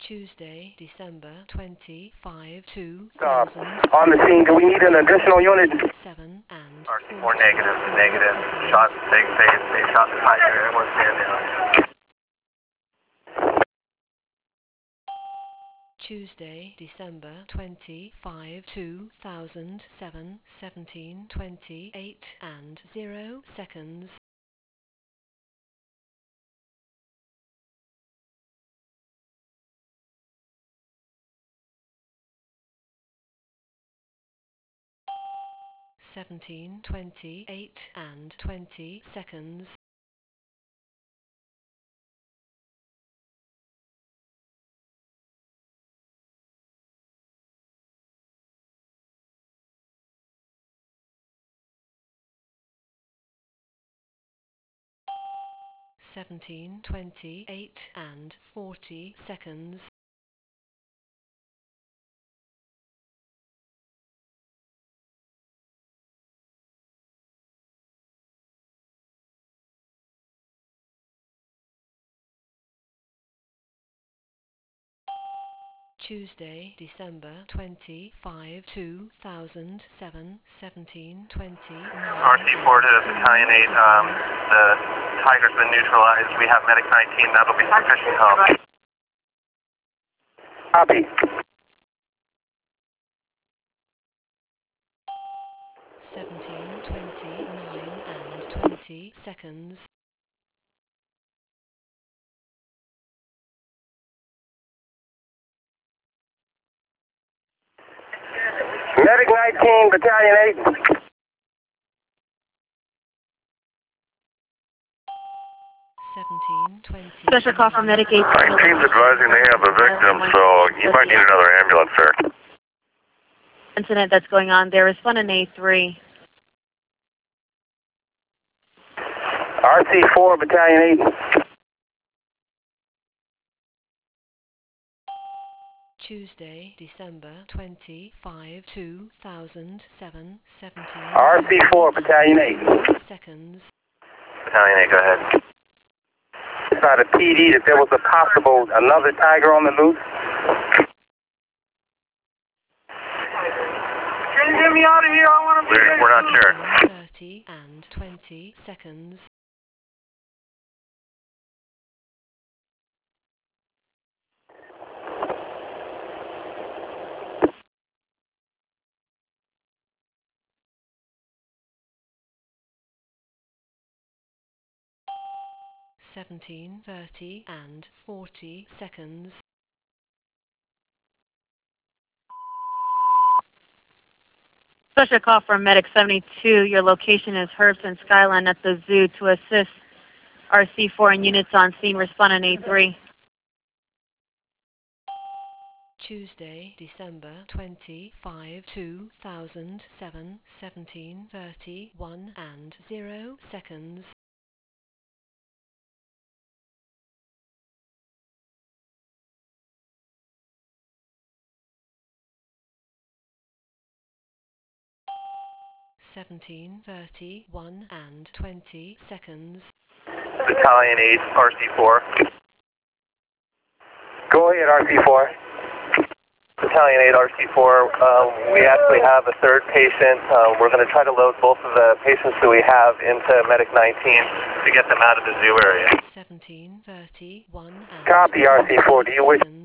Tuesday, December 25, On 2000. the scene, do we need an additional unit? 7 and RC4 negative. Shot, they shot the Tiger. Everyone's standing down. Tuesday, December 25, 2007, 17:28 and 0 seconds. Seventeen 28 and 20 seconds. Seventeen 28 and 40 seconds. Tuesday, December 25, 2007, 17:29. RC4 to Battalion 8. The Tiger's been neutralized. We have Medic 19. That'll be sufficient help. Copy. 17:29 and 20 seconds. Medic 19, Battalion 8. Special call from Medic 8. Team's advising they have a victim, so you might need another ambulance, sir. Incident that's going on there. Respond in A3. RC4, Battalion 8. Tuesday, December 25, 2007, 17. RC4, Battalion 8. Seconds. Battalion 8, go ahead. By the PD that there was a possible another Tiger on the loose. Can you get me out of here? I want to be We're not sure. 30 and 20 seconds. Seventeen 30 and 40 seconds. Special call from Medic 72. Your location is Herbston Skyline at the zoo to assist RC4 and units on scene. Respond in A3. Tuesday, December 25, 2007, 17:31 and 0 seconds. Seventeen 31 and 20 seconds. Battalion 8, RC4. Go ahead, RC4. Battalion 8, RC4. We actually have a third patient. We're going to try to load both of the patients that we have into Medic 19 to get them out of the zoo area. 17:31 and Copy, RC4. Do you wish